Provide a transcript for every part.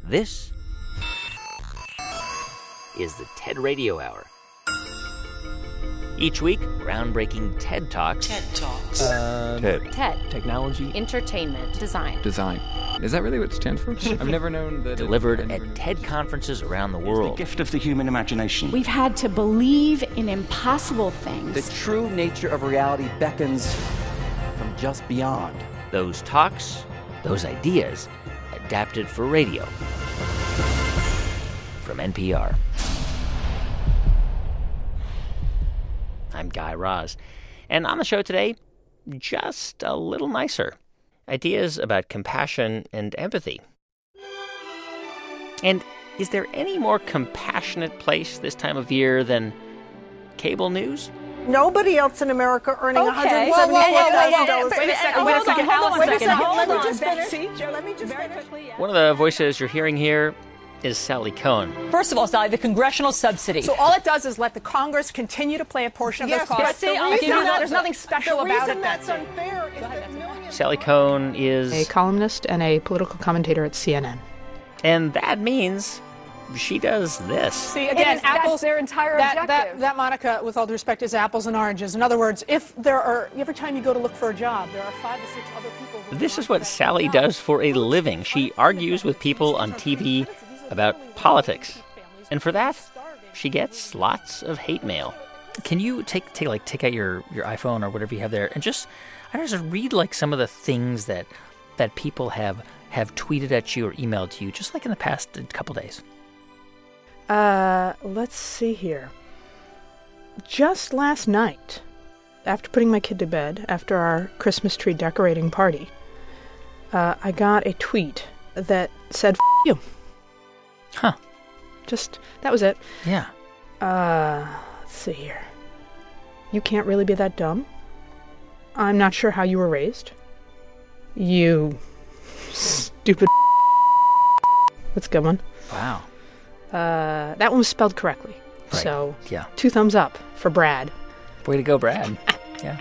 This is the TED Radio Hour. Each week, groundbreaking TED Talks. TED Talks. TED. Technology. Entertainment. Design. Is that really what it stands for? I've never known that. Delivered at TED conferences around the world. The gift of the human imagination. We've had to believe in impossible things. The true nature of reality beckons from just beyond. Those talks, those ideas, adapted for radio. From NPR. I'm Guy Raz, and on the show today, just a little nicer. Ideas about compassion and empathy. And is there any more compassionate place this time of year than cable news? Nobody else in America earning $174,000. Wait a second. Let me just finish. One of the voices you're hearing here is Sally Kohn. First of all, Sally, the congressional subsidy. So all it does is let the Congress continue to play a portion of this cost. There's nothing special about it. That's unfair. Is that millions Sally Kohn is a columnist and a political commentator at CNN. And that means she does this. See, again, apples, their entire objective. That, Monica, with all due respect, is apples and oranges. In other words, if there are, every time you go to look for a job, there are 5 to 6 other people who... This is what Sally does for a living. She argues with people on TV about politics. And for that, she gets lots of hate mail. Can you take out your iPhone or whatever you have there and just read like some of the things that people have tweeted at you or emailed to you just like in the past couple days? Let's see here. Just last night, after putting my kid to bed, after our Christmas tree decorating party, I got a tweet that said, "F*** you." Huh. That was it. Yeah. Let's see here. You can't really be that dumb. I'm not sure how you were raised. You stupid. That's a good one. Wow. That one was spelled correctly. Right. So, yeah. 2 thumbs up for Brad. Way to go, Brad. Yeah.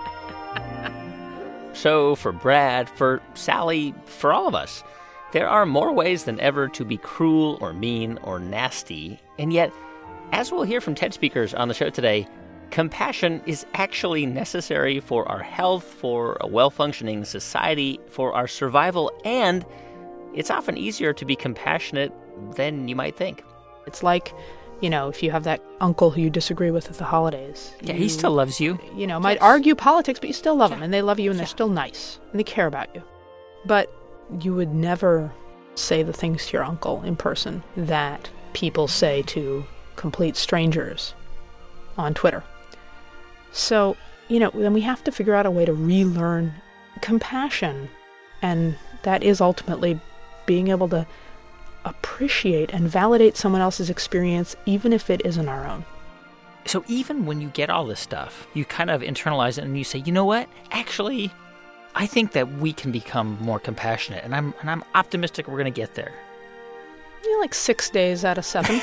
So, for Brad, for Sally, for all of us, there are more ways than ever to be cruel or mean or nasty. And yet, as we'll hear from TED speakers on the show today, compassion is actually necessary for our health, for a well-functioning society, for our survival, and it's often easier to be compassionate than you might think. It's like, if you have that uncle who you disagree with at the holidays. Yeah, he still loves you. Might argue politics, but you still love them, and they love you, and they're still nice, and they care about you. But you would never say the things to your uncle in person that people say to complete strangers on Twitter. So, then we have to figure out a way to relearn compassion. And that is ultimately being able to appreciate and validate someone else's experience, even if it isn't our own. So even when you get all this stuff, you kind of internalize it and you say, you know what? Actually, I think that we can become more compassionate, and I'm optimistic we're going to get there. Like 6 days out of 7.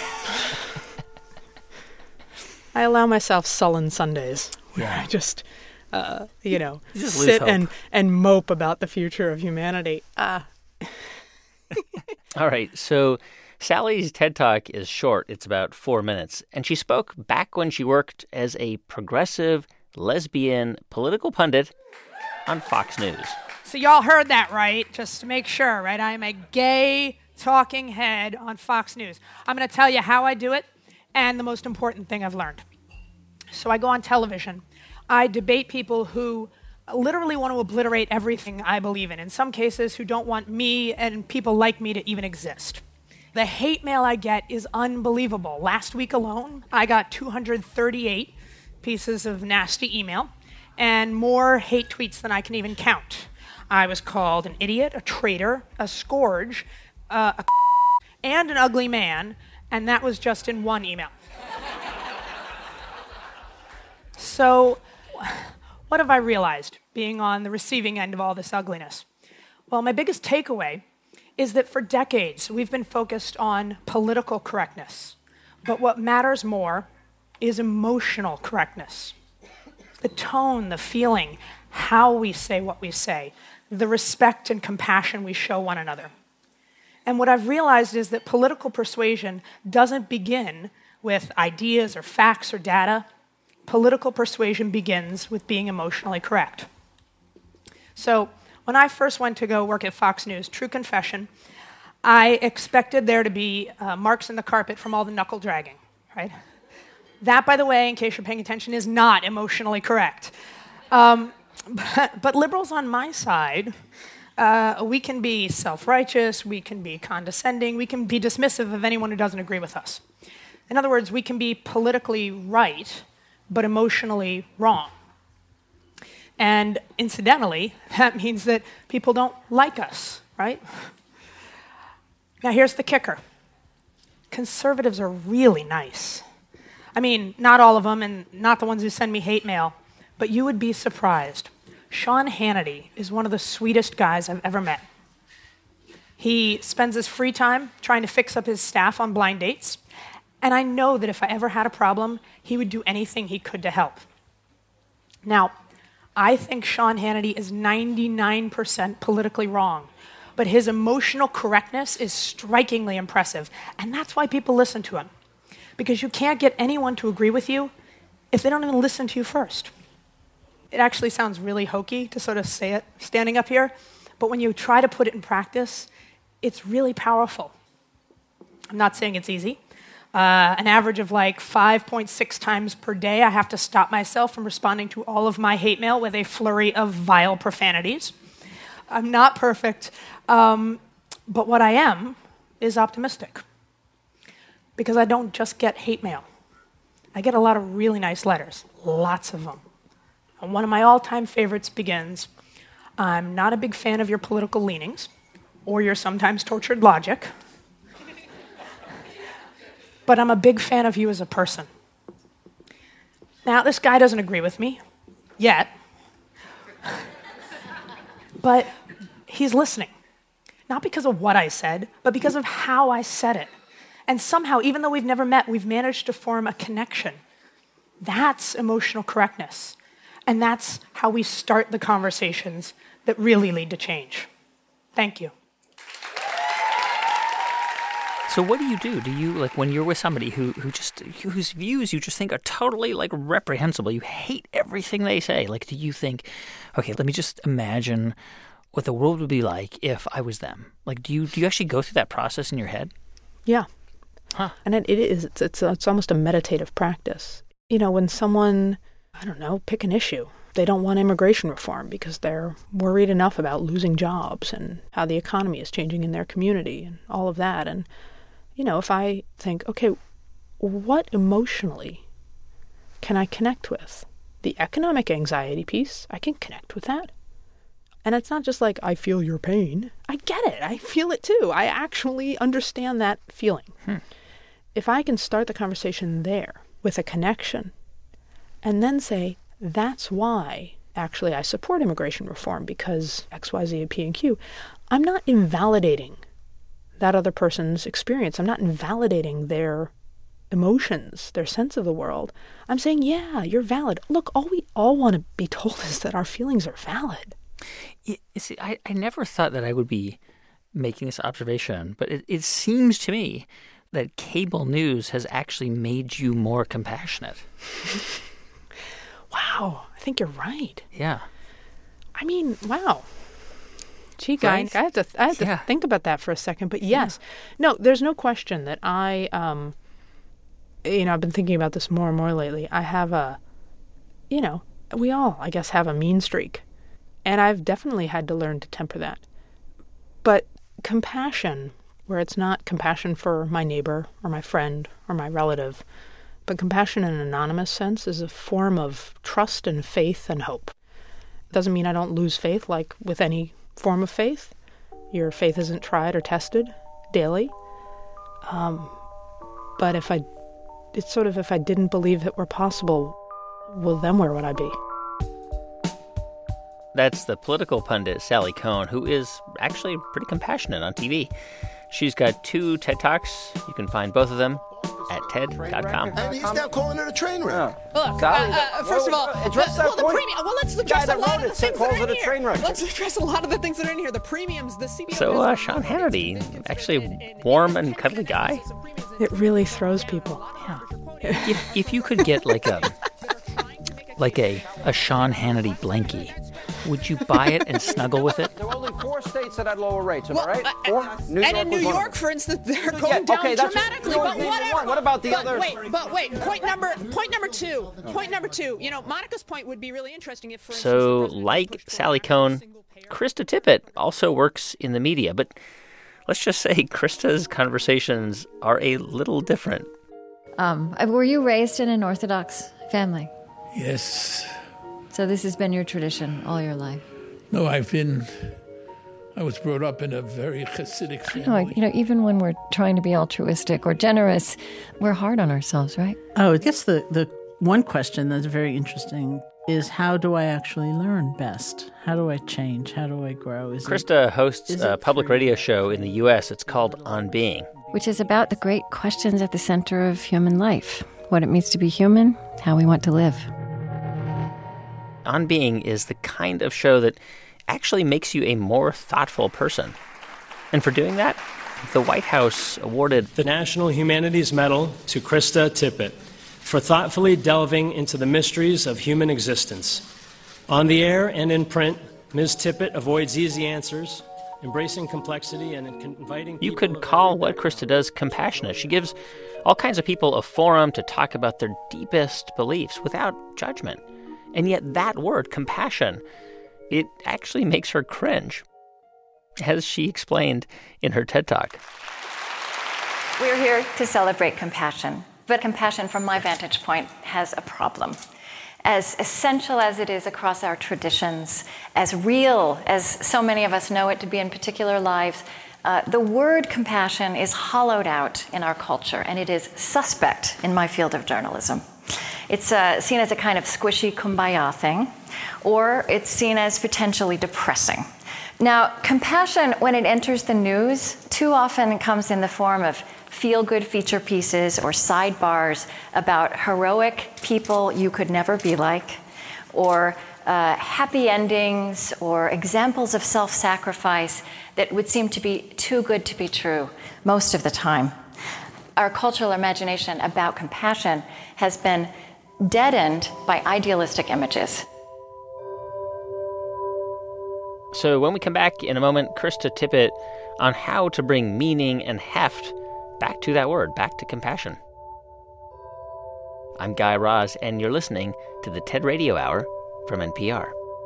I allow myself sullen Sundays where I just, sit and mope about the future of humanity. All right, so Sally's TED Talk is short. It's about 4 minutes, and she spoke back when she worked as a progressive, lesbian political pundit on Fox News. So y'all heard that, right? Just to make sure, right? I am a gay talking head on Fox News. I'm going to tell you how I do it and the most important thing I've learned. So I go on television. I debate people who literally want to obliterate everything I believe in some cases who don't want me and people like me to even exist. The hate mail I get is unbelievable. Last week alone, I got 238 pieces of nasty email and more hate tweets than I can even count. I was called an idiot, a traitor, a scourge, and an ugly man, and that was just in one email. So, what have I realized being on the receiving end of all this ugliness? Well, my biggest takeaway is that for decades we've been focused on political correctness, but what matters more is emotional correctness. The tone, the feeling, how we say what we say, the respect and compassion we show one another. And what I've realized is that political persuasion doesn't begin with ideas or facts or data. Political persuasion begins with being emotionally correct. So when I first went to go work at Fox News, true confession, I expected there to be marks in the carpet from all the knuckle dragging, right? That, by the way, in case you're paying attention, is not emotionally correct. But liberals on my side, we can be self-righteous, we can be condescending, we can be dismissive of anyone who doesn't agree with us. In other words, we can be politically right, but emotionally wrong. And incidentally, that means that people don't like us, right? Now here's the kicker. Conservatives are really nice. I mean, not all of them, and not the ones who send me hate mail, but you would be surprised. Sean Hannity is one of the sweetest guys I've ever met. He spends his free time trying to fix up his staff on blind dates, and I know that if I ever had a problem, he would do anything he could to help. Now, I think Sean Hannity is 99% politically wrong, but his emotional correctness is strikingly impressive, and that's why people listen to him. Because you can't get anyone to agree with you if they don't even listen to you first. It actually sounds really hokey to sort of say it standing up here, but when you try to put it in practice, it's really powerful. I'm not saying it's easy. An average of like 5.6 times per day, I have to stop myself from responding to all of my hate mail with a flurry of vile profanities. I'm not perfect, but what I am is optimistic. Because I don't just get hate mail. I get a lot of really nice letters, lots of them. And one of my all-time favorites begins, I'm not a big fan of your political leanings or your sometimes tortured logic, but I'm a big fan of you as a person. Now, this guy doesn't agree with me, yet, but he's listening. Not because of what I said, but because of how I said it. And somehow, even though we've never met, we've managed to form a connection. That's emotional correctness. And that's how we start the conversations that really lead to change. Thank you. So what do? Do you, like, when you're with somebody whose views you just think are totally, like, reprehensible, you hate everything they say, like, do you think, okay, let me just imagine what the world would be like if I was them? Like, do you actually go through that process in your head? Yeah. Huh. And it's almost a meditative practice. You know, when someone, I don't know, pick an issue. They don't want immigration reform because they're worried enough about losing jobs and how the economy is changing in their community and all of that. And, you know, if I think, okay, what emotionally can I connect with? The economic anxiety piece, I can connect with that. And it's not just like, I feel your pain. I get it. I feel it too. I actually understand that feeling. If I can start the conversation there with a connection and then say, that's why actually I support immigration reform because X, Y, Z, P, and Q, I'm not invalidating that other person's experience. I'm not invalidating their emotions, their sense of the world. I'm saying, yeah, you're valid. Look, all we all want to be told is that our feelings are valid. You see, I never thought that I would be making this observation, but it seems to me that cable news has actually made you more compassionate. Wow, I think you're right. Yeah. I mean, wow. Gee, guy, right? I have to think about that for a second. But yes, no, there's no question that I, I've been thinking about this more and more lately. I have we all, I guess, have a mean streak. And I've definitely had to learn to temper that. But compassion, where it's not compassion for my neighbor or my friend or my relative, but compassion in an anonymous sense is a form of trust and faith and hope. It doesn't mean I don't lose faith, like with any form of faith. Your faith isn't tried or tested daily. But if I didn't believe it were possible, well, then where would I be? That's the political pundit Sally Kohn, who is actually pretty compassionate on TV. She's got 2 TED Talks. You can find both of them TED.com. And he's now calling it a train wreck. Look, first of all, let's address a lot of the things that are in here. Let's address a lot of the things that are in here. The premiums, the CBO. So, Sean Hannity, actually a warm and cuddly guy. It really throws people. Yeah. If you could get like a Sean Hannity blankie, would you buy it and snuggle with it? There were only 4 states that had lower rates, am I right? 4? And in New York, for instance, they're going down dramatically. But whatever. What about the others? Wait. Point number two. Monica's point would be really interesting if, for instance, So, like Sally Kohn, Krista Tippett also works in the media. But let's just say Krista's conversations are a little different. Were you raised in an Orthodox family? Yes. So this has been your tradition all your life? No, I was brought up in a very Hasidic family. Even when we're trying to be altruistic or generous, we're hard on ourselves, right? Oh, I guess the one question that's very interesting is, how do I actually learn best? How do I change? How do I grow? Krista hosts a public radio show in the U.S. It's called On Being. Which is about the great questions at the center of human life. What it means to be human, how we want to live. On Being is the kind of show that actually makes you a more thoughtful person. And for doing that, the White House awarded the National Humanities Medal to Krista Tippett for thoughtfully delving into the mysteries of human existence. On the air and in print, Ms. Tippett avoids easy answers, embracing complexity and inviting people. You could call what Krista does compassionate. She gives all kinds of people a forum to talk about their deepest beliefs without judgment. And yet that word, compassion, it actually makes her cringe, as she explained in her TED Talk. We're here to celebrate compassion. But compassion, from my vantage point, has a problem. As essential as it is across our traditions, as real as so many of us know it to be in particular lives, the word compassion is hollowed out in our culture, and it is suspect in my field of journalism. It's seen as a kind of squishy kumbaya thing, or it's seen as potentially depressing. Now, compassion, when it enters the news, too often comes in the form of feel-good feature pieces or sidebars about heroic people you could never be like, or happy endings, or examples of self-sacrifice that would seem to be too good to be true most of the time. Our cultural imagination about compassion has been deadened by idealistic images. So when we come back in a moment, Krista Tippett on how to bring meaning and heft back to that word, back to compassion. I'm Guy Raz, and you're listening to the TED Radio Hour from NPR.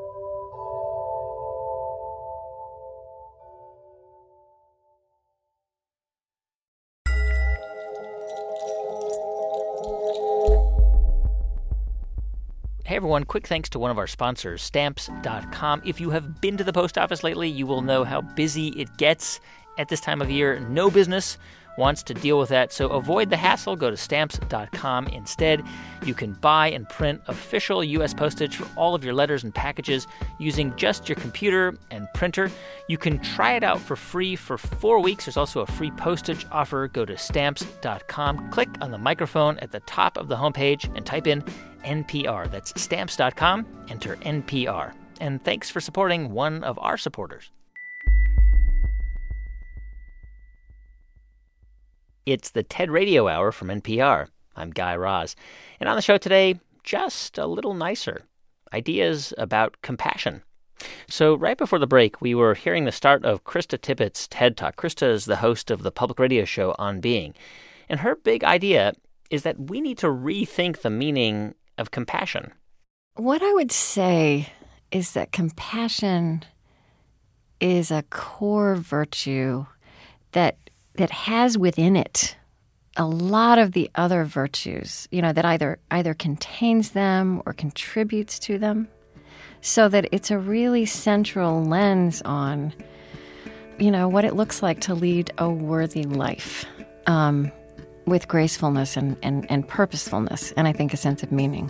Hey everyone, quick thanks to one of our sponsors, Stamps.com. If you have been to the post office lately, you will know how busy it gets at this time of year. No business wants to deal with that, so avoid the hassle. Go to Stamps.com instead. You can buy and print official U.S. postage for all of your letters and packages using just your computer and printer. You can try it out for free for 4 weeks. There's also a free postage offer. Go to Stamps.com, click on the microphone at the top of the homepage, and type in NPR. That's Stamps.com. Enter NPR. And thanks for supporting one of our supporters. It's the TED Radio Hour from NPR. I'm Guy Raz. And on the show today, just a little nicer. Ideas about compassion. So right before the break, we were hearing the start of Krista Tippett's TED Talk. Krista is the host of the public radio show On Being. And her big idea is that we need to rethink the meaning of compassion. What I would say is that compassion is a core virtue that has within it a lot of the other virtues, that either contains them or contributes to them, so that it's a really central lens on, what it looks like to lead a worthy life with gracefulness and purposefulness, and I think a sense of meaning.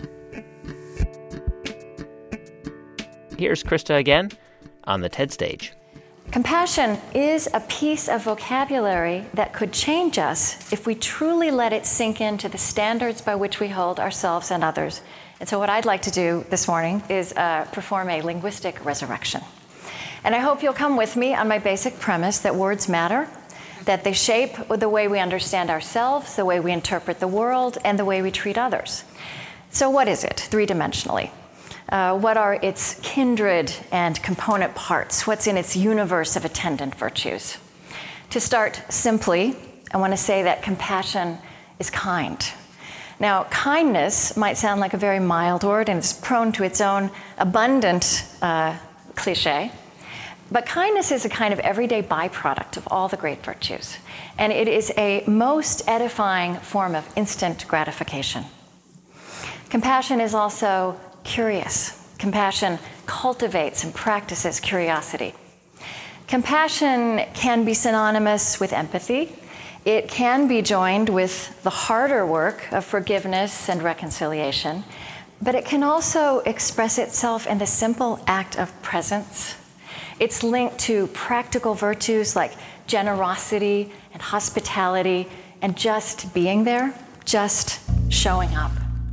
Here's Krista again on the TED stage. Compassion is a piece of vocabulary that could change us if we truly let it sink into the standards by which we hold ourselves and others. And so what I'd like to do this morning is perform a linguistic resurrection. And I hope you'll come with me on my basic premise that words matter, that they shape the way we understand ourselves, the way we interpret the world, and the way we treat others. So what is it, three-dimensionally? What are its kindred and component parts? What's in its universe of attendant virtues? To start simply, I want to say that compassion is kind. Now, kindness might sound like a very mild word, and it's prone to its own abundant cliche. But kindness is a kind of everyday byproduct of all the great virtues. And it is a most edifying form of instant gratification. Compassion is also curious. Compassion cultivates and practices curiosity. Compassion can be synonymous with empathy. It can be joined with the harder work of forgiveness and reconciliation, but it can also express itself in the simple act of presence. It's linked to practical virtues like generosity and hospitality and just being there, just showing up.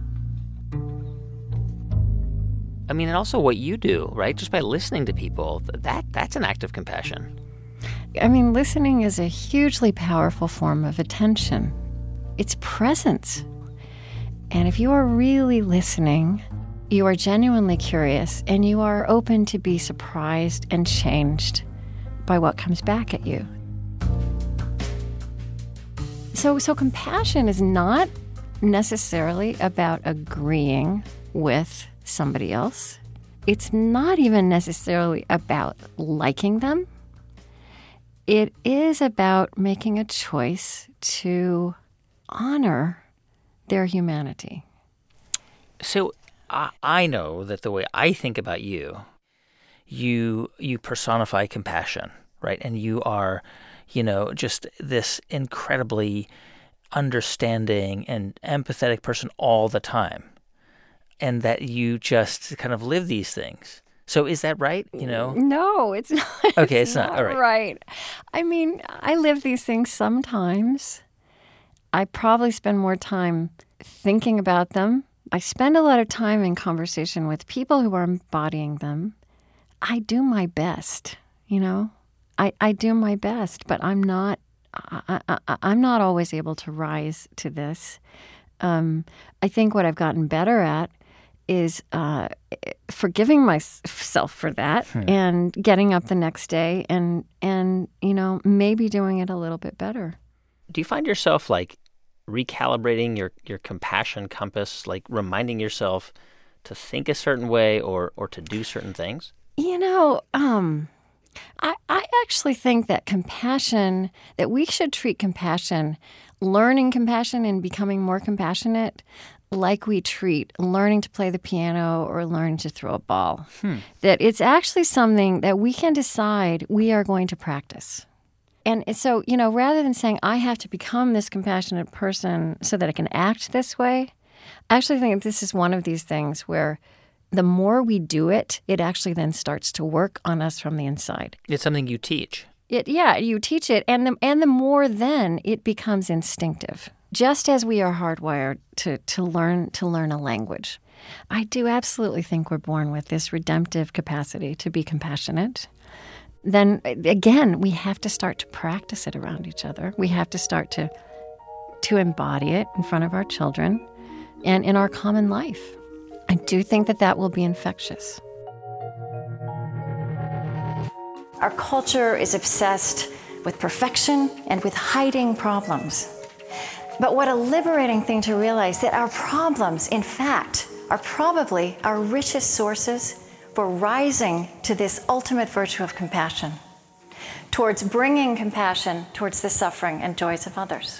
I mean, and also what you do, right? Just by listening to people, that's an act of compassion. I mean, listening is a hugely powerful form of attention. It's presence. And if you are really listening, you are genuinely curious, and you are open to be surprised and changed by what comes back at you. So compassion is not necessarily about agreeing with somebody else. It's not even necessarily about liking them. It is about making a choice to honor their humanity. So I know that the way I think about you personify compassion, right? And you are, just this incredibly understanding and empathetic person all the time. And that you just kind of live these things. So is that right? No, it's not. Okay, it's not. All right. Right. I mean, I live these things sometimes. I probably spend more time thinking about them. I spend a lot of time in conversation with people who are embodying them. I do my best, I do my best, but I'm not always able to rise to this. I think what I've gotten better at is forgiving myself for that and getting up the next day and maybe doing it a little bit better. Do you find yourself like recalibrating your compassion compass, like reminding yourself to think a certain way or to do certain things? I actually think that compassion, that we should treat compassion, learning compassion and becoming more compassionate, like we treat learning to play the piano or learning to throw a ball. That it's actually something that we can decide we are going to practice. And so, rather than saying, I have to become this compassionate person so that I can act this way, I actually think this is one of these things where the more we do it, it actually then starts to work on us from the inside. It's something you teach. You teach it, and the more then it becomes instinctive. Just as we are hardwired to learn a language. I do absolutely think we're born with this redemptive capacity to be compassionate. Then again, we have to start to practice it around each other. We have to start to embody it in front of our children and in our common life. I do think that will be infectious. Our culture is obsessed with perfection and with hiding problems. But what a liberating thing to realize that our problems, in fact, are probably our richest sources for rising to this ultimate virtue of compassion, towards bringing compassion towards the suffering and joys of others.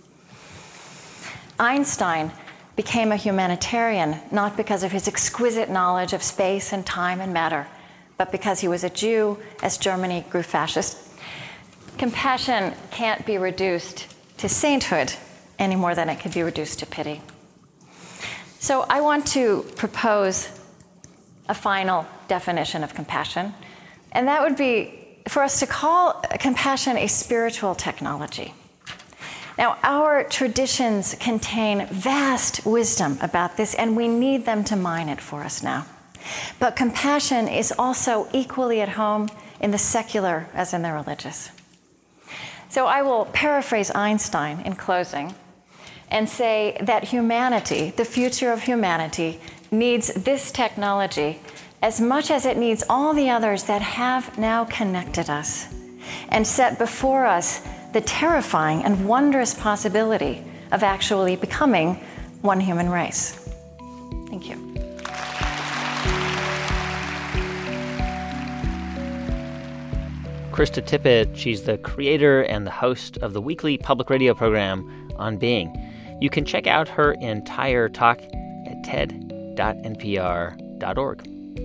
Einstein became a humanitarian not because of his exquisite knowledge of space and time and matter, but because he was a Jew as Germany grew fascist. Compassion can't be reduced to sainthood any more than it could be reduced to pity. So I want to propose a final definition of compassion, and that would be for us to call compassion a spiritual technology. Now, our traditions contain vast wisdom about this, and we need them to mine it for us now. But compassion is also equally at home in the secular as in the religious. So I will paraphrase Einstein in closing and say that humanity, the future of humanity, needs this technology as much as it needs all the others that have now connected us and set before us the terrifying and wondrous possibility of actually becoming one human race. Thank you. Krista Tippett, she's the creator and the host of the weekly public radio program On Being. You can check out her entire talk at ted.npr.org.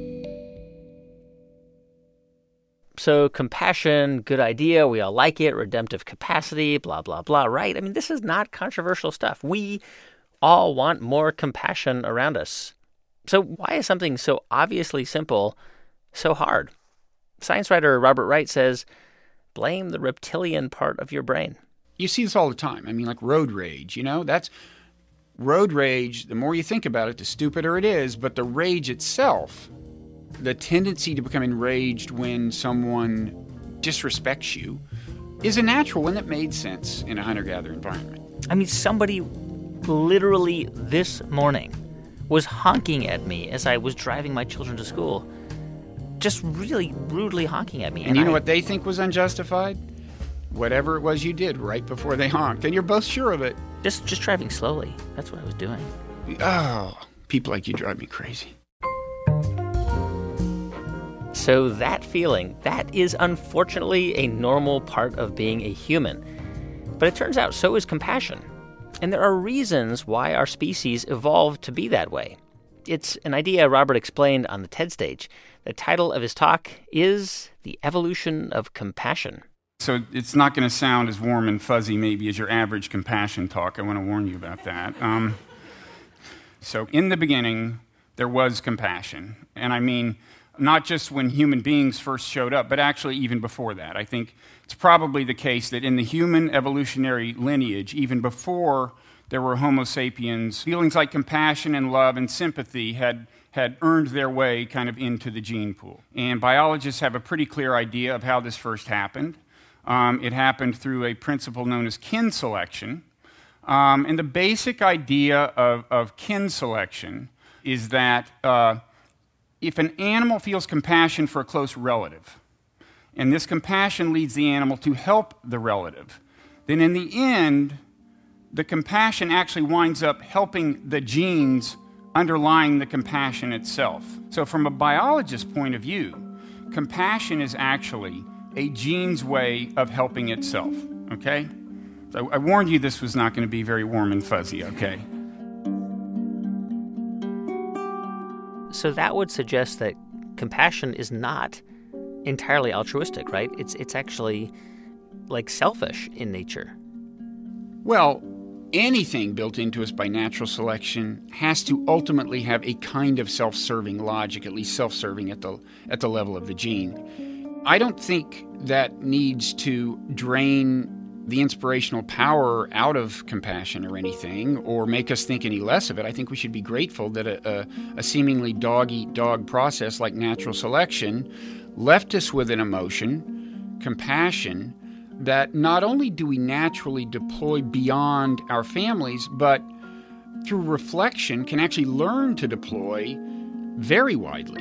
So compassion, good idea, we all like it, redemptive capacity, blah, blah, blah, right? I mean, this is not controversial stuff. We all want more compassion around us. So why is something so obviously simple so hard? Science writer Robert Wright says, blame the reptilian part of your brain. You see this all the time. I mean, like road rage, that's road rage. The more you think about it, the stupider it is. But the rage itself, the tendency to become enraged when someone disrespects you, is a natural one that made sense in a hunter-gatherer environment. I mean, somebody literally this morning was honking at me as I was driving my children to school. Just really rudely honking at me. And you know what they think was unjustified? Whatever it was you did right before they honked. And you're both sure of it. Just driving slowly. That's what I was doing. Oh, people like you drive me crazy. So that feeling, that is unfortunately a normal part of being a human. But it turns out so is compassion. And there are reasons why our species evolved to be that way. It's an idea Robert explained on the TED stage. The title of his talk is The Evolution of Compassion. So it's not going to sound as warm and fuzzy maybe as your average compassion talk. I want to warn you about that. So in the beginning, there was compassion. And I mean, not just when human beings first showed up, but actually even before that. I think it's probably the case that in the human evolutionary lineage, even before there were Homo sapiens, feelings like compassion and love and sympathy had earned their way kind of into the gene pool. And biologists have a pretty clear idea of how this first happened. It happened through a principle known as kin selection. And the basic idea of kin selection is that if an animal feels compassion for a close relative, and this compassion leads the animal to help the relative, then in the end, the compassion actually winds up helping the genes underlying the compassion itself. So from a biologist's point of view, compassion is actually a gene's way of helping itself, okay? So I warned you this was not going to be very warm and fuzzy, okay? So that would suggest that compassion is not entirely altruistic, right? It's actually like selfish in nature. Well, anything built into us by natural selection has to ultimately have a kind of self-serving logic, at least self-serving at the level of the gene. I don't think that needs to drain the inspirational power out of compassion or anything, or make us think any less of it. I think we should be grateful that a seemingly dog-eat-dog process like natural selection left us with an emotion, compassion, that not only do we naturally deploy beyond our families, but through reflection can actually learn to deploy very widely.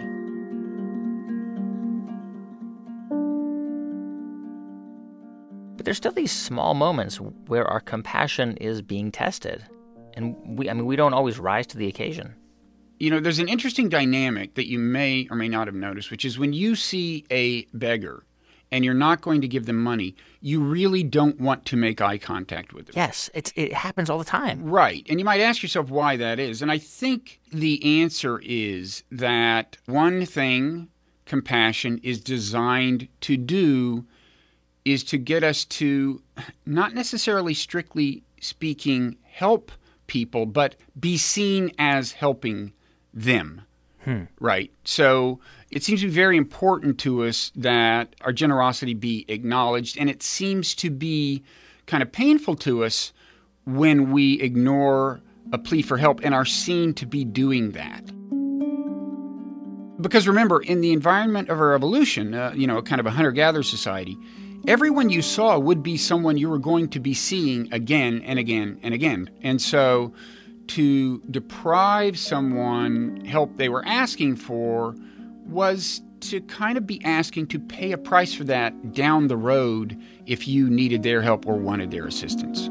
But there's still these small moments where our compassion is being tested. And we don't always rise to the occasion. You know, there's an interesting dynamic that you may or may not have noticed, which is when you see a beggar and you're not going to give them money, you really don't want to make eye contact with them. Yes, it happens all the time. Right. And you might ask yourself why that is. And I think the answer is that one thing compassion is designed to do is to get us to, not necessarily strictly speaking, help people, but be seen as helping them. Right. So it seems to be very important to us that our generosity be acknowledged, and it seems to be kind of painful to us when we ignore a plea for help and are seen to be doing that. Because remember, in the environment of our evolution, kind of a hunter-gatherer society, everyone you saw would be someone you were going to be seeing again and again and again. And so to deprive someone help they were asking for was to kind of be asking to pay a price for that down the road if you needed their help or wanted their assistance.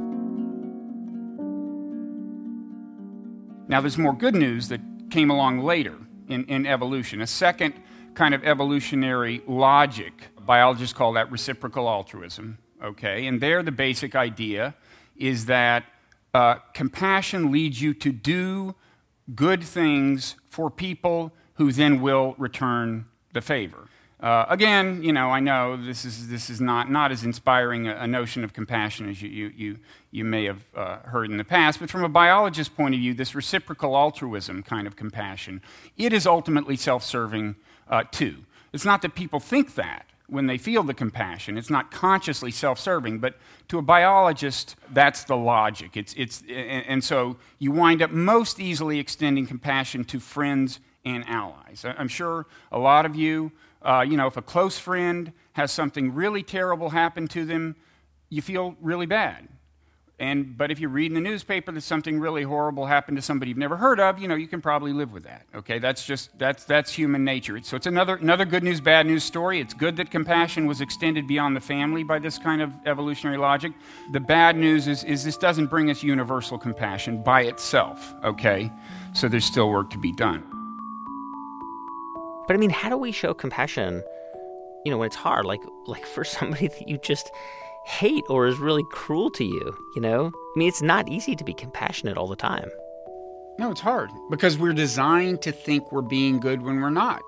Now, there's more good news that came along later in evolution, a second kind of evolutionary logic. Biologists call that reciprocal altruism, okay? And there the basic idea is that compassion leads you to do good things for people who then will return the favor. Again, I know this is not as inspiring a notion of compassion as you may have heard in the past, but from a biologist's point of view, this reciprocal altruism kind of compassion, it is ultimately self-serving too. It's not that people think that when they feel the compassion. It's not consciously self-serving, but to a biologist, that's the logic. And so you wind up most easily extending compassion to friends and allies. I'm sure a lot of you, if a close friend has something really terrible happen to them, you feel really bad. But if you read in the newspaper that something really horrible happened to somebody you've never heard of, you can probably live with that. Okay, that's human nature. So it's another good news, bad news story. It's good that compassion was extended beyond the family by this kind of evolutionary logic. The bad news is this doesn't bring us universal compassion by itself. Okay, so there's still work to be done. But I mean, how do we show compassion, when it's hard, like for somebody that you just hate or is really cruel to you, I mean, it's not easy to be compassionate all the time. No, it's hard because we're designed to think we're being good when we're not.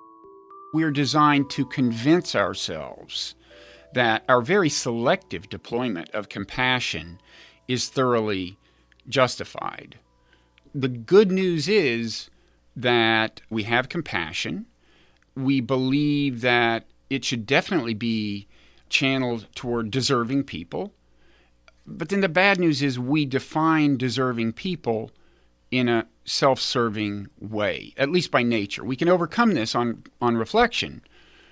We're designed to convince ourselves that our very selective deployment of compassion is thoroughly justified. The good news is that we have compassion. We believe that it should definitely be channeled toward deserving people. But then the bad news is we define deserving people in a self-serving way, at least by nature. We can overcome this on reflection,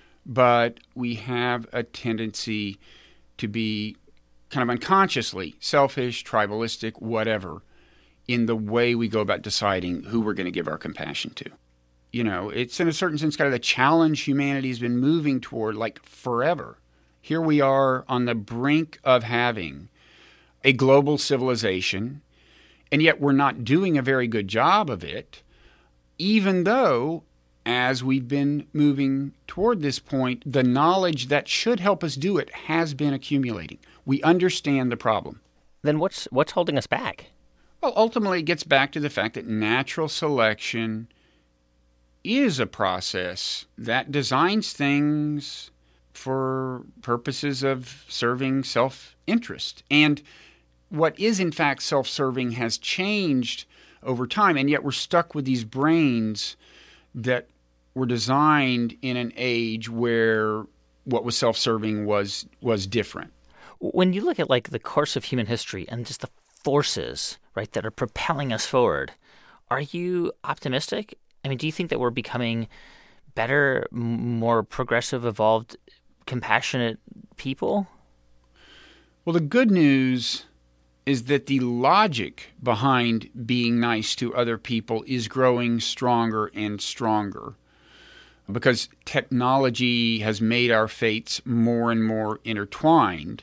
but we have a tendency to be kind of unconsciously selfish, tribalistic, whatever, in the way we go about deciding who we're going to give our compassion to. It's in a certain sense kind of the challenge humanity has been moving toward like forever. Here we are on the brink of having a global civilization, and yet we're not doing a very good job of it, even though, as we've been moving toward this point, the knowledge that should help us do it has been accumulating. We understand the problem. Then what's holding us back? Well, ultimately, it gets back to the fact that natural selection is a process that designs things for purposes of serving self-interest. And what is, in fact, self-serving has changed over time, and yet we're stuck with these brains that were designed in an age where what was self-serving was different. When you look at, the course of human history and just the forces, right, that are propelling us forward, are you optimistic? I mean, do you think that we're becoming better, more progressive, evolved, compassionate people? Well, the good news is that the logic behind being nice to other people is growing stronger and stronger because technology has made our fates more and more intertwined,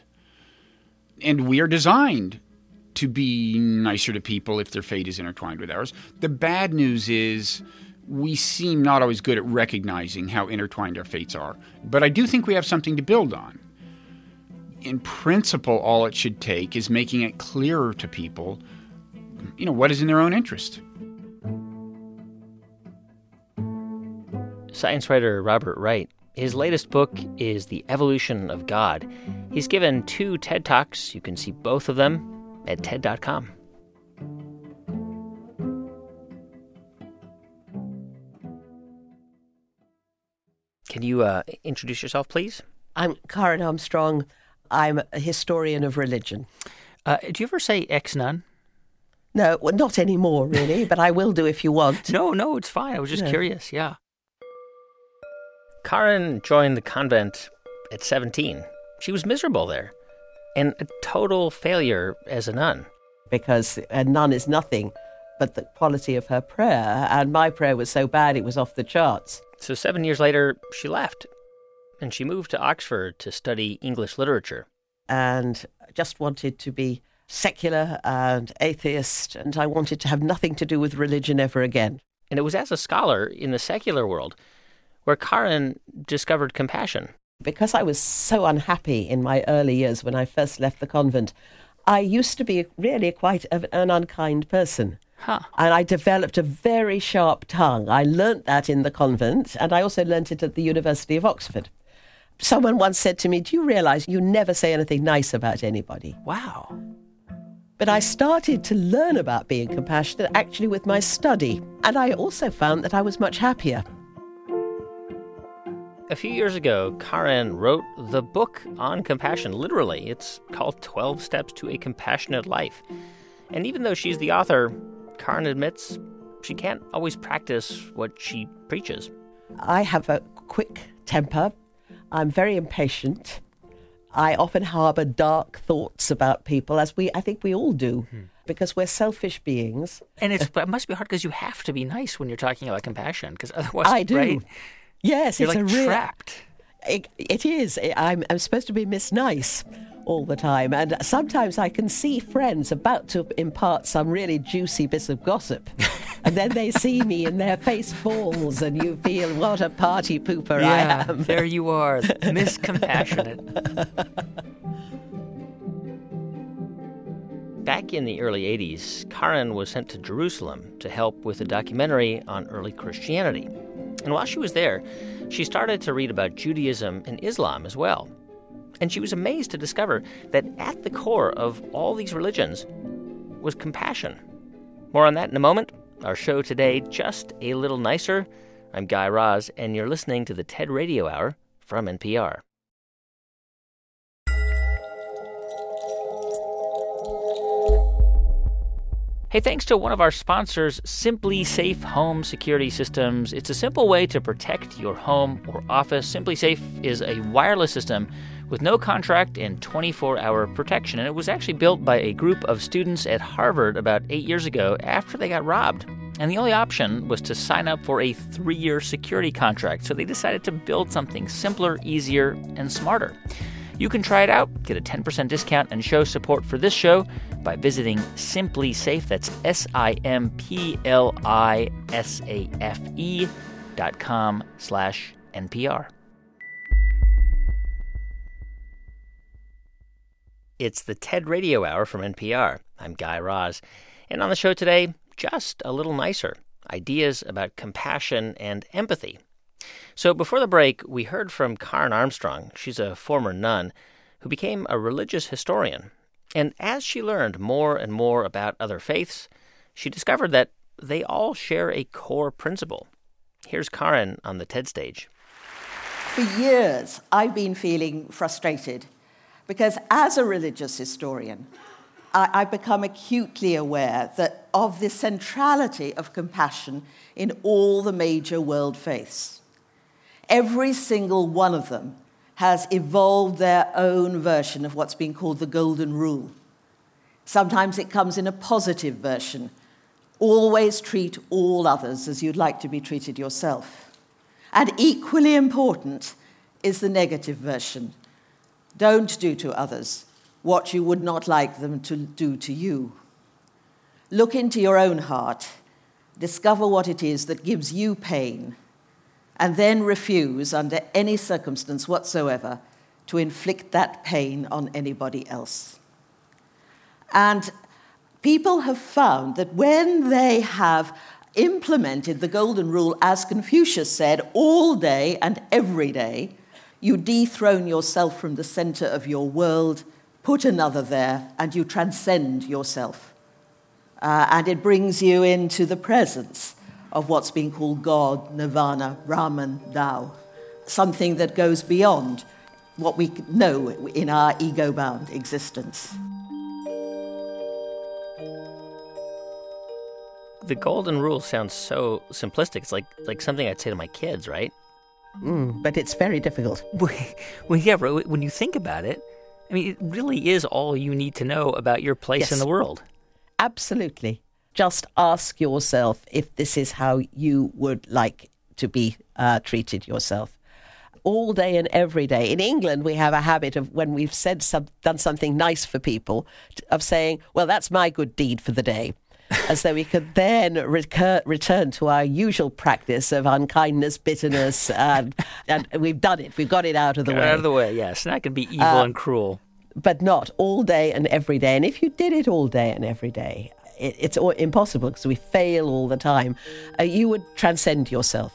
and we are designed to be nicer to people if their fate is intertwined with ours. The bad news is we seem not always good at recognizing how intertwined our fates are. But I do think we have something to build on. In principle, all it should take is making it clearer to people, what is in their own interest. Science writer Robert Wright, his latest book is The Evolution of God. He's given 2 TED Talks. You can see both of them at TED.com. you introduce yourself, please? I'm Karen Armstrong. I'm a historian of religion. Do you ever say ex-nun? No, well, not anymore, really, but I will do if you want. No, it's fine. I was just curious, yeah. Karen joined the convent at 17. She was miserable there and a total failure as a nun. Because a nun is nothing but the quality of her prayer, and my prayer was so bad it was off the charts. So 7 years later, she left, and she moved to Oxford to study English literature. And just wanted to be secular and atheist, and I wanted to have nothing to do with religion ever again. And it was as a scholar in the secular world where Karen discovered compassion. Because I was so unhappy in my early years when I first left the convent, I used to be really quite an unkind person. Huh. And I developed a very sharp tongue. I learnt that in the convent, and I also learnt it at the University of Oxford. Someone once said to me, "Do you realise you never say anything nice about anybody?" Wow. But I started to learn about being compassionate actually with my study, and I also found that I was much happier. A few years ago, Karen wrote the book on compassion, literally. It's called 12 Steps to a Compassionate Life. And even though she's the author, Karen admits she can't always practice what she preaches. I have a quick temper. I'm very impatient. I often harbour dark thoughts about people, as I think we all do, because we're selfish beings. And it must be hard because you have to be nice when you're talking about compassion, because otherwise, I do. Right? Yes, you're it's like trapped. It is. I'm supposed to be Miss Nice all the time, and sometimes I can see friends about to impart some really juicy bits of gossip, and then they see me and their face falls, and you feel what a party pooper I am. There you are, Miss Compassionate. Back in the early 80s, Karen was sent to Jerusalem to help with a documentary on early Christianity. And while she was there, she started to read about Judaism and Islam as well. And she was amazed to discover that at the core of all these religions was compassion. More on that in a moment. Our show today, Just a Little Nicer. I'm Guy Raz, and you're listening to the TED Radio Hour from NPR. Hey, thanks to one of our sponsors, Simply Safe Home Security Systems. It's a simple way to protect your home or office. Simply Safe is a wireless system with no contract and 24-hour protection. And it was actually built by a group of students at Harvard about 8 years ago after they got robbed. And the only option was to sign up for a 3-year security contract. So they decided to build something simpler, easier, and smarter. You can try it out, get a 10% discount, and show support for this show by visiting Simply Safe. That's SimplySafe.com/NPR. It's the TED Radio Hour from NPR. I'm Guy Raz. And on the show today, Just a Little Nicer. Ideas about compassion and empathy. So before the break, we heard from Karen Armstrong. She's a former nun who became a religious historian. And as she learned more and more about other faiths, she discovered that they all share a core principle. Here's Karen on the TED stage. For years, I've been feeling frustrated because as a religious historian, I've become acutely aware of the centrality of compassion in all the major world faiths. Every single one of them has evolved their own version of what's been called the Golden Rule. Sometimes it comes in a positive version. Always treat all others as you'd like to be treated yourself. And equally important is the negative version. Don't do to others what you would not like them to do to you. Look into your own heart, discover what it is that gives you pain, and then refuse, under any circumstance whatsoever, to inflict that pain on anybody else. And people have found that when they have implemented the Golden Rule, as Confucius said, all day and every day, you dethrone yourself from the center of your world, put another there, and you transcend yourself. And it brings you into the presence of what's being called God, Nirvana, Brahman, Tao. something that goes beyond what we know in our ego-bound existence. The golden rule sounds so simplistic. It's like something I'd say to my kids, right? But it's very difficult. Well, yeah, when you think about it, I mean, it really is all you need to know about your place in the world. Absolutely. Just ask yourself if this is how you would like to be treated yourself. All day and every day. In England, we have a habit of, when we've done something nice for people, of saying, well, that's my good deed for the day. As though we could then return to our usual practice of unkindness, bitterness, and we've done it. We've got it out of the way. Out of the way, yes. That can be evil and cruel. But not all day and every day. And if you did it all day and every day, it's impossible because we fail all the time. You would transcend yourself.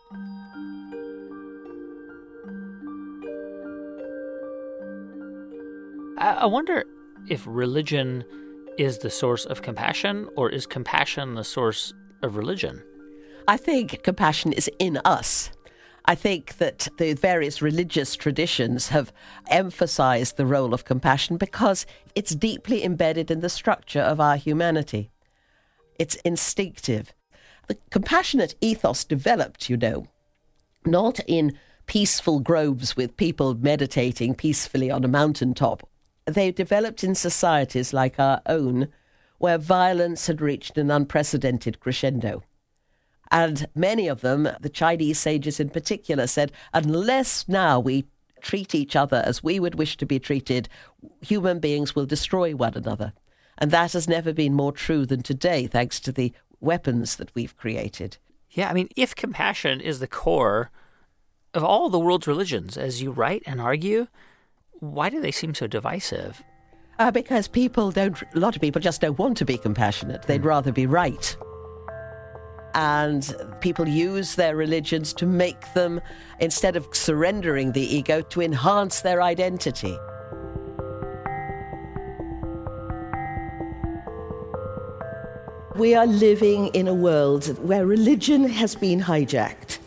I wonder if religion is the source of compassion, or is compassion the source of religion? I think compassion is in us. I think that the various religious traditions have emphasized the role of compassion because it's deeply embedded in the structure of our humanity. It's instinctive. The compassionate ethos developed, not in peaceful groves with people meditating peacefully on a mountaintop. They developed in societies like our own, where violence had reached an unprecedented crescendo. And many of them, the Chinese sages in particular, said, unless now we treat each other as we would wish to be treated, human beings will destroy one another. And that has never been more true than today, thanks to the weapons that we've created. Yeah, I mean, if compassion is the core of all the world's religions, as you write and argue, why do they seem so divisive? Because a lot of people just don't want to be compassionate. They'd rather be right. And people use their religions to make them, instead of surrendering the ego, to enhance their identity. We are living in a world where religion has been hijacked,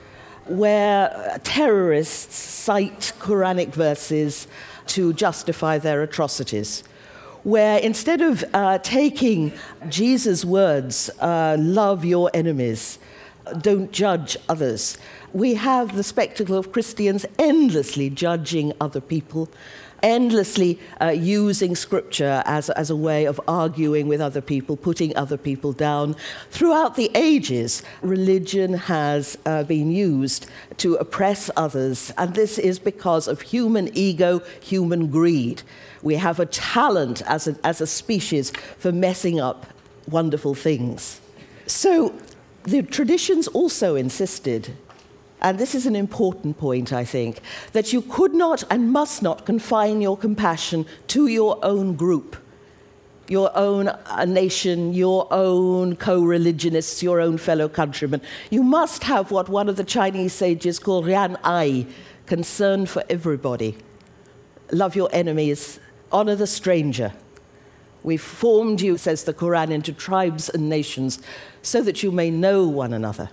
where terrorists cite Quranic verses to justify their atrocities, where instead of taking Jesus' words, love your enemies, don't judge others, we have the spectacle of Christians endlessly judging other people, endlessly using scripture as a way of arguing with other people, putting other people down. Throughout the ages, religion has been used to oppress others, and this is because of human ego, human greed. We have a talent as a species for messing up wonderful things. So the traditions also insisted, and this is an important point, I think, that you could not and must not confine your compassion to your own group, your own nation, your own co-religionists, your own fellow countrymen. You must have what one of the Chinese sages called Rian Ai, concern for everybody. Love your enemies, honor the stranger. We've formed you, says the Quran, into tribes and nations so that you may know one another.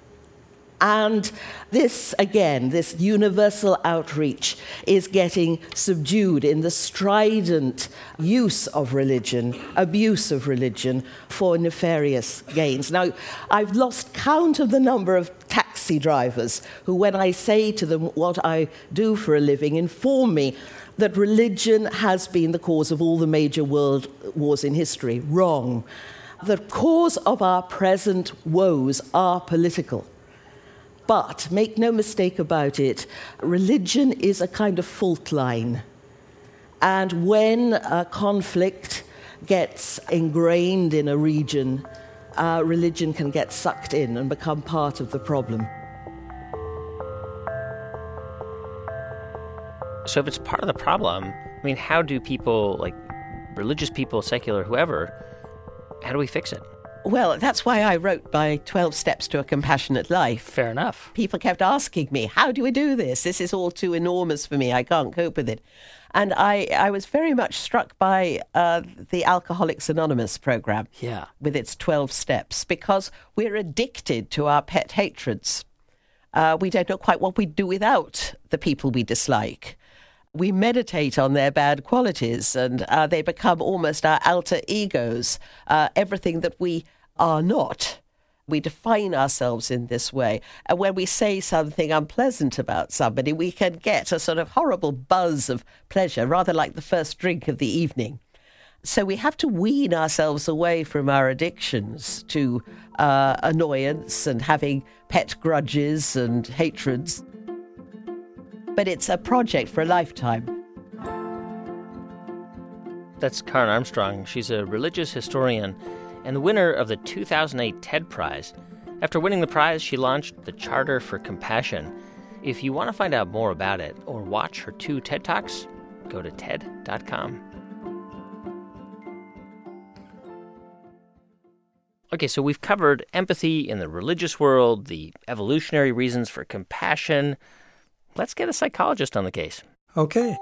And this, again, this universal outreach is getting subdued in the strident use of religion, abuse of religion for nefarious gains. Now, I've lost count of the number of taxi drivers who, when I say to them what I do for a living, inform me that religion has been the cause of all the major world wars in history. Wrong. The cause of our present woes are political. But make no mistake about it, religion is a kind of fault line. And when a conflict gets ingrained in a region, religion can get sucked in and become part of the problem. So if it's part of the problem, I mean, how do people, like religious people, secular, whoever, how do we fix it? Well, that's why I wrote my 12 Steps to a Compassionate Life. Fair enough. People kept asking me, how do we do this? This is all too enormous for me. I can't cope with it. And I was very much struck by the Alcoholics Anonymous program with its 12 steps, because we're addicted to our pet hatreds. We don't know quite what we'd do without the people we dislike. We meditate on their bad qualities, and they become almost our alter egos, everything that we are not. We define ourselves in this way. And when we say something unpleasant about somebody, we can get a sort of horrible buzz of pleasure, rather like the first drink of the evening. So we have to wean ourselves away from our addictions to annoyance and having pet grudges and hatreds. But it's a project for a lifetime. That's Karen Armstrong. She's a religious historian and the winner of the 2008 TED Prize. After winning the prize, she launched the Charter for Compassion. If you want to find out more about it or watch her 2 TED Talks, go to TED.com. Okay, so we've covered empathy in the religious world, the evolutionary reasons for compassion. Let's get a psychologist on the case. Okay.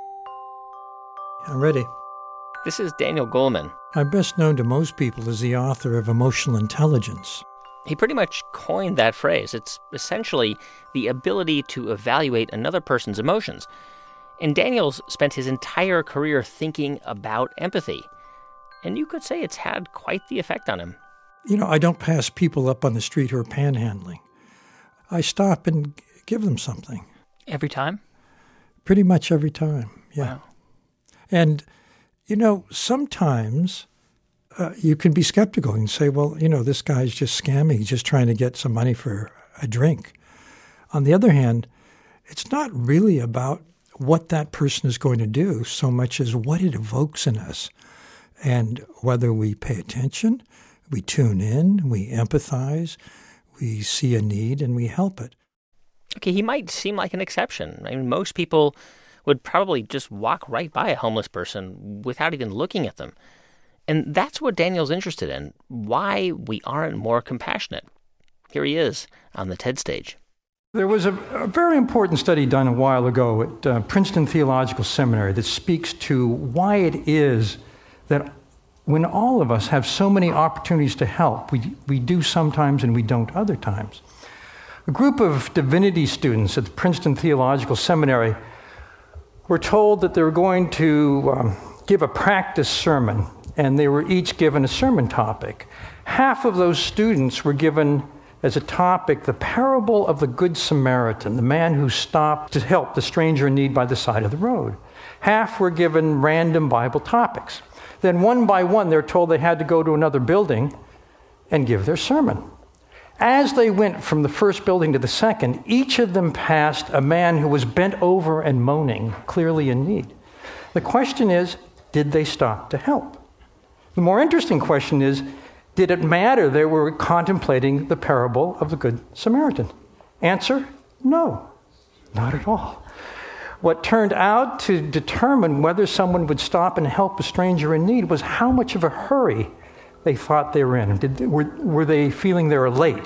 I'm ready. This is Daniel Goleman. I'm best known to most people as the author of Emotional Intelligence. He pretty much coined that phrase. It's essentially the ability to evaluate another person's emotions. And Daniel's spent his entire career thinking about empathy. And you could say it's had quite the effect on him. You know, I don't pass people up on the street who are panhandling. I stop and give them something. Every time? Pretty much every time, yeah. Wow. And, you know, sometimes you can be skeptical and say, well, you know, this guy's just scamming. He's just trying to get some money for a drink. On the other hand, it's not really about what that person is going to do so much as what it evokes in us. And whether we pay attention, we tune in, we empathize, we see a need, and we help it. Okay, he might seem like an exception. I mean, most people would probably just walk right by a homeless person without even looking at them. And that's what Daniel's interested in, why we aren't more compassionate. Here he is on the TED stage. There was a very important study done a while ago at Princeton Theological Seminary that speaks to why it is that when all of us have so many opportunities to help, we do sometimes and we don't other times. A group of divinity students at the Princeton Theological Seminary were told that they were going to give a practice sermon, and they were each given a sermon topic. Half of those students were given as a topic the parable of the Good Samaritan, the man who stopped to help the stranger in need by the side of the road. Half were given random Bible topics. Then one by one, they're told they had to go to another building and give their sermon. As they went from the first building to the second, each of them passed a man who was bent over and moaning, clearly in need. The question is, did they stop to help? The more interesting question is, did it matter they were contemplating the parable of the Good Samaritan? Answer, no, not at all. What turned out to determine whether someone would stop and help a stranger in need was how much of a hurry they thought they were in. Were they feeling they were late?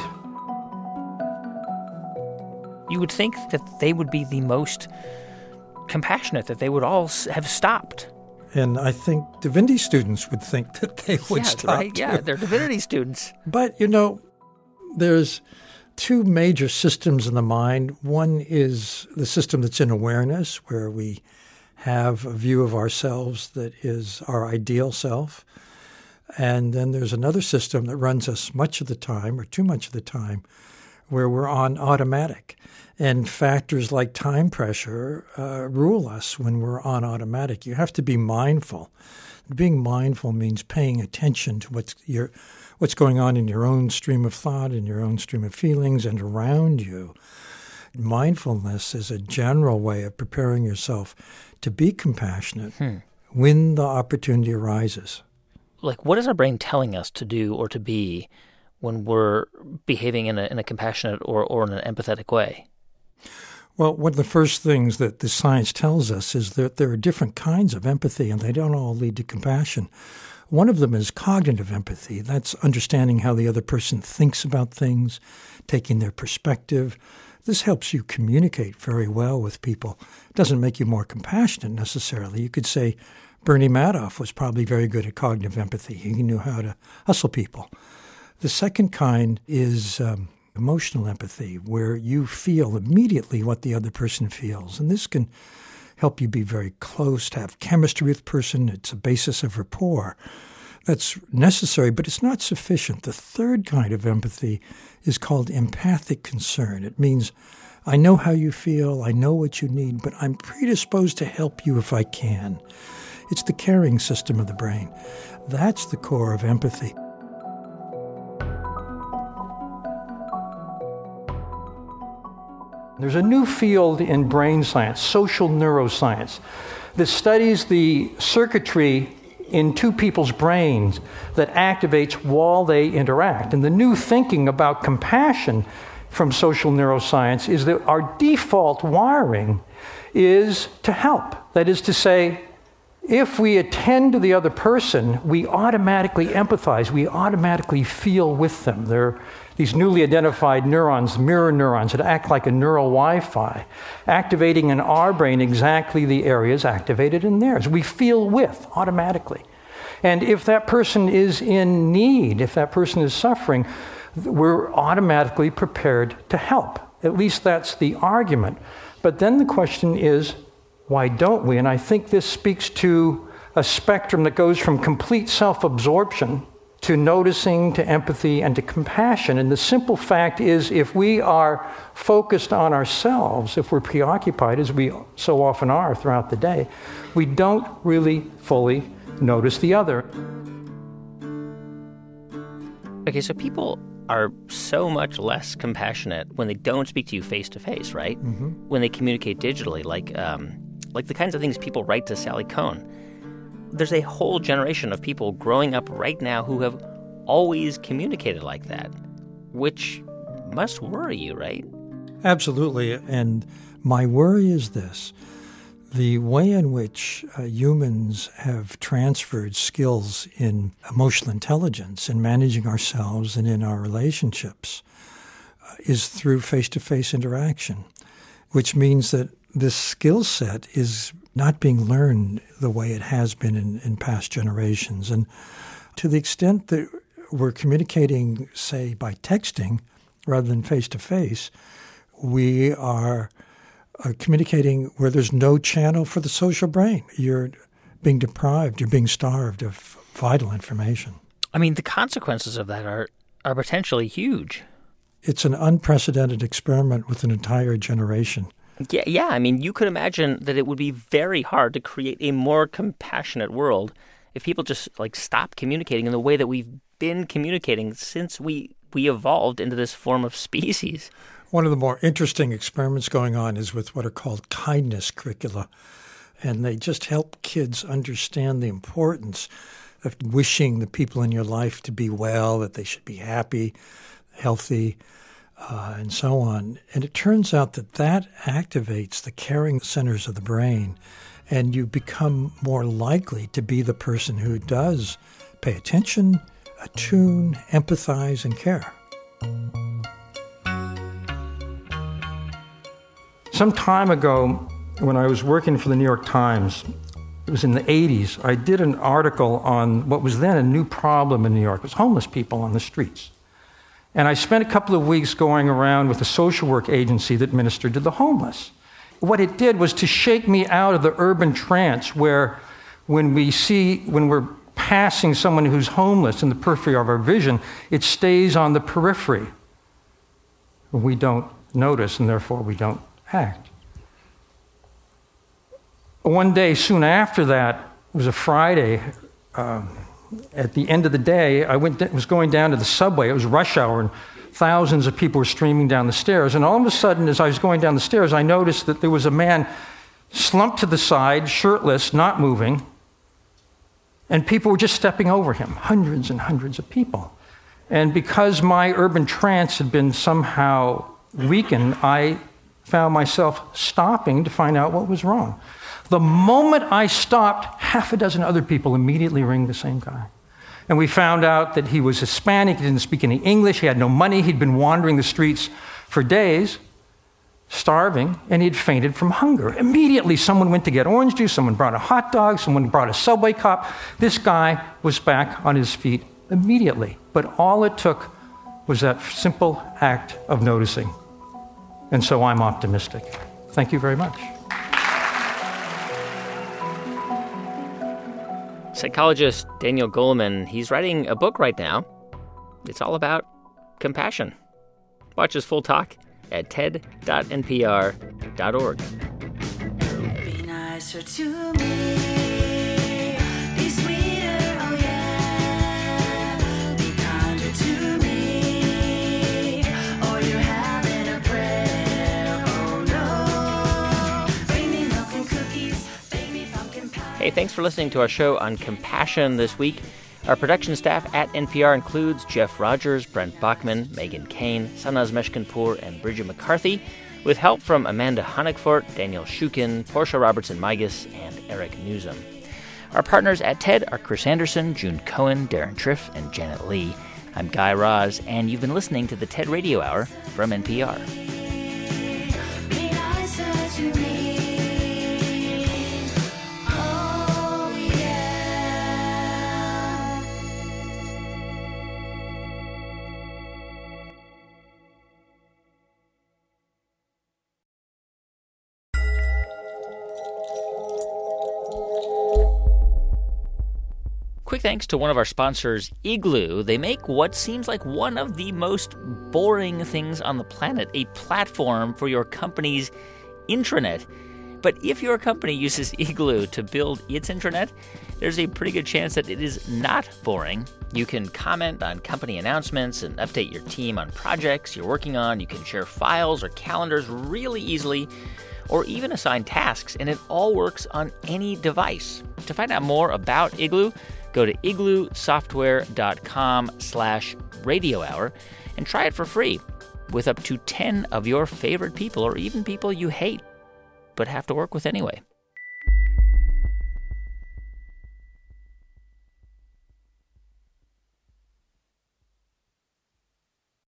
You would think that they would be the most compassionate, that they would all have stopped. And I think divinity students would think that they would stop, right? too. Yeah, they're divinity students. But, you know, there's two major systems in the mind. One is the system that's in awareness, where we have a view of ourselves that is our ideal self. And then there's another system that runs us much of the time, or too much of the time, where we're on automatic. And factors like time pressure rule us when we're on automatic. You have to be mindful. Being mindful means paying attention to what's going on in your own stream of thought, in your own stream of feelings, and around you. Mindfulness is a general way of preparing yourself to be compassionate when the opportunity arises. Like, what is our brain telling us to do or to be when we're behaving in a compassionate or in an empathetic way? Well, one of the first things that the science tells us is that there are different kinds of empathy, and they don't all lead to compassion. One of them is cognitive empathy. That's understanding how the other person thinks about things, taking their perspective. This helps you communicate very well with people. It doesn't make you more compassionate necessarily. You could say Bernie Madoff was probably very good at cognitive empathy. He knew how to hustle people. The second kind is emotional empathy, where you feel immediately what the other person feels. And this can help you be very close, to have chemistry with the person. It's a basis of rapport. That's necessary, but it's not sufficient. The third kind of empathy is called empathic concern. It means I know how you feel, I know what you need, but I'm predisposed to help you if I can. It's the caring system of the brain. That's the core of empathy. There's a new field in brain science, social neuroscience, that studies the circuitry in two people's brains that activates while they interact. And the new thinking about compassion from social neuroscience is that our default wiring is to help. That is to say, if we attend to the other person, we automatically empathize, we automatically feel with them. They're these newly identified neurons, mirror neurons, that act like a neural Wi-Fi, activating in our brain exactly the areas activated in theirs. We feel with automatically. And if that person is in need, if that person is suffering, we're automatically prepared to help. At least that's the argument. But then the question is, why don't we? And I think this speaks to a spectrum that goes from complete self-absorption to noticing, to empathy, and to compassion. And the simple fact is, if we are focused on ourselves, if we're preoccupied, as we so often are throughout the day, we don't really fully notice the other. Okay, so people are so much less compassionate when they don't speak to you face-to-face, right? Mm-hmm. When they communicate digitally, like the kinds of things people write to Sally Kohn. There's a whole generation of people growing up right now who have always communicated like that, which must worry you, right? Absolutely. And my worry is this. The way in which humans have transferred skills in emotional intelligence, in managing ourselves and in our relationships, is through face-to-face interaction, which means that this skill set is not being learned the way it has been in past generations. And to the extent that we're communicating, say, by texting rather than face-to-face, we are communicating where there's no channel for the social brain. You're being deprived, you're being starved of vital information. I mean, the consequences of that are potentially huge. It's an unprecedented experiment with an entire generation. Yeah. I mean, you could imagine that it would be very hard to create a more compassionate world if people just stop communicating in the way that we've been communicating since we evolved into this form of species. One of the more interesting experiments going on is with what are called kindness curricula, and they just help kids understand the importance of wishing the people in your life to be well, that they should be happy, healthy, and so on. And it turns out that activates the caring centers of the brain, and you become more likely to be the person who does pay attention, attune, empathize, and care. Some time ago, when I was working for the New York Times, it was in the 80s, I did an article on what was then a new problem in New York. It was homeless people on the streets. And I spent a couple of weeks going around with a social work agency that ministered to the homeless. What it did was to shake me out of the urban trance where when we're passing someone who's homeless in the periphery of our vision, it stays on the periphery. We don't notice, and therefore we don't act. One day soon after that, it was a Friday, at the end of the day, I was going down to the subway. It was rush hour, and thousands of people were streaming down the stairs. And all of a sudden, as I was going down the stairs, I noticed that there was a man slumped to the side, shirtless, not moving, and people were just stepping over him, hundreds and hundreds of people. And because my urban trance had been somehow weakened, I found myself stopping to find out what was wrong. The moment I stopped, half a dozen other people immediately ringed the same guy. And we found out that he was Hispanic, he didn't speak any English, he had no money, he'd been wandering the streets for days, starving, and he'd fainted from hunger. Immediately, someone went to get orange juice, someone brought a hot dog, someone brought a Subway cop. This guy was back on his feet immediately. But all it took was that simple act of noticing. And so I'm optimistic. Thank you very much. Psychologist Daniel Goleman, he's writing a book right now. It's all about compassion. Watch his full talk at ted.npr.org. Be nicer to me. Be sweeter, oh yeah. Be kinder to me. Or you're having a prayer, oh no. Bring me milk and cookies, bake me pumpkin pie. Hey, thanks for listening to our show on compassion this week. Our production staff at NPR includes Jeff Rogers, Brent Bachman, Megan Kane, Sanaz Meshkinpour, and Bridget McCarthy, with help from Amanda Honigfort, Daniel Shukin, Portia Robertson-Migas, and Eric Newsom. Our partners at TED are Chris Anderson, June Cohen, Darren Triff, and Janet Lee. I'm Guy Raz, and you've been listening to the TED Radio Hour from NPR. Be nicer to me. Quick thanks to one of our sponsors, Igloo. They make what seems like one of the most boring things on the planet, a platform for your company's intranet. But if your company uses Igloo to build its intranet, there's a pretty good chance that it is not boring. You can comment on company announcements and update your team on projects you're working on. You can share files or calendars really easily, or even assign tasks, and it all works on any device. To find out more about Igloo, go to igloosoftware.com/radio hour and try it for free with up to 10 of your favorite people or even people you hate but have to work with anyway.